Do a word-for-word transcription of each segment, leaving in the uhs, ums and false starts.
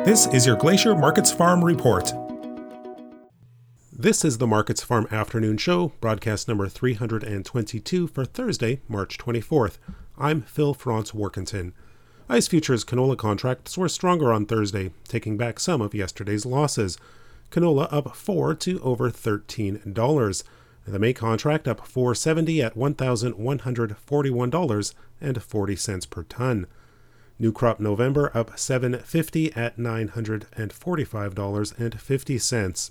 This is your Glacier Markets Farm Report. This is the Markets Farm Afternoon Show, broadcast number three hundred twenty-two for Thursday, March twenty-fourth. I'm Phil Franz Workington. ICE Futures canola contracts were stronger on Thursday, taking back some of yesterday's losses. Canola up four to over thirteen dollars. The May contract up four seventy at one thousand one hundred forty-one dollars and forty cents per ton. New crop November up seven fifty at nine hundred forty-five dollars and fifty cents.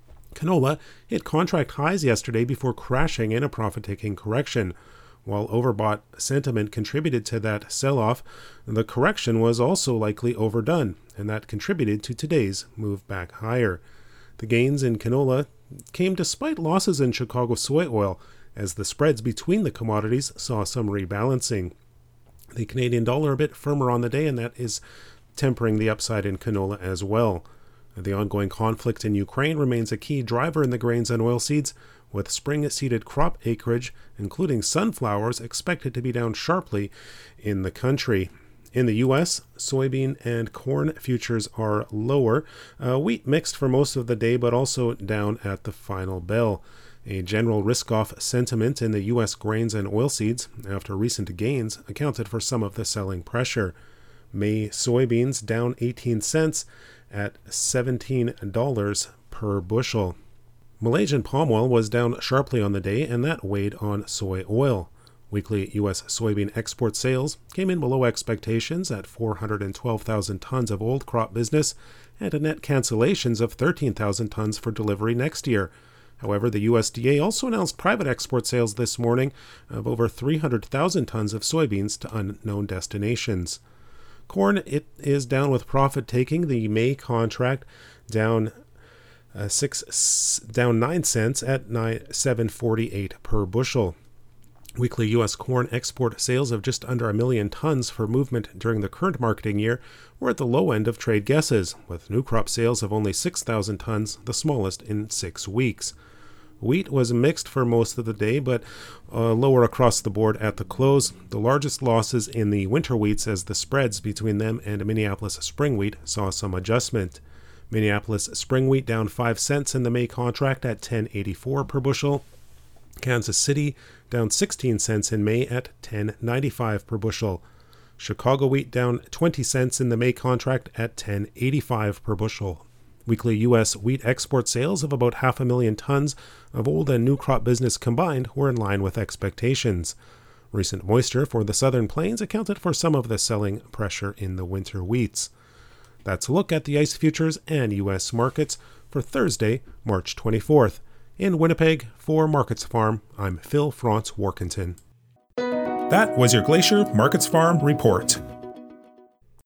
Canola hit contract highs yesterday before crashing in a profit-taking correction. While overbought sentiment contributed to that sell-off, the correction was also likely overdone, and that contributed to today's move back higher. The gains in canola came despite losses in Chicago soy oil, as the spreads between the commodities saw some rebalancing. The Canadian dollar a bit firmer on the day, and that is tempering the upside in canola as well. The ongoing conflict in Ukraine remains a key driver in the grains and oilseeds, with spring-seeded crop acreage, including sunflowers, expected to be down sharply in the country. In the U S, soybean and corn futures are lower. Uh, wheat mixed for most of the day, but also down at the final bell. A general risk-off sentiment in the U S grains and oilseeds after recent gains accounted for some of the selling pressure. May soybeans down eighteen cents at seventeen dollars per bushel. Malaysian palm oil was down sharply on the day, and that weighed on soy oil. Weekly U S soybean export sales came in below expectations at four hundred twelve thousand tons of old crop business and a net cancellations of thirteen thousand tons for delivery next year. However, the U S D A also announced private export sales this morning of over three hundred thousand tons of soybeans to unknown destinations. Corn, it is down with profit taking. The May contract down uh, six down nine cents at nine seven forty-eight per bushel. Weekly U S corn export sales of just under a million tons for movement during the current marketing year were at the low end of trade guesses, with new crop sales of only six thousand tons, the smallest in six weeks. Wheat was mixed for most of the day, but uh, lower across the board at the close. The largest losses in the winter wheats, as the spreads between them and Minneapolis spring wheat saw some adjustment. Minneapolis spring wheat down five cents in the May contract at ten eighty-four per bushel. Kansas City down sixteen cents in May at ten ninety-five per bushel. Chicago wheat down twenty cents in the May contract at ten eighty-five per bushel. Weekly U S wheat export sales of about half a million tons of old and new crop business combined were in line with expectations. Recent moisture for the southern plains accounted for some of the selling pressure in the winter wheats. That's a look at the ICE futures and U S markets for Thursday, March twenty-fourth. In Winnipeg, for Markets Farm, I'm Phil Franz Workington. That was your Glacier Markets Farm Report.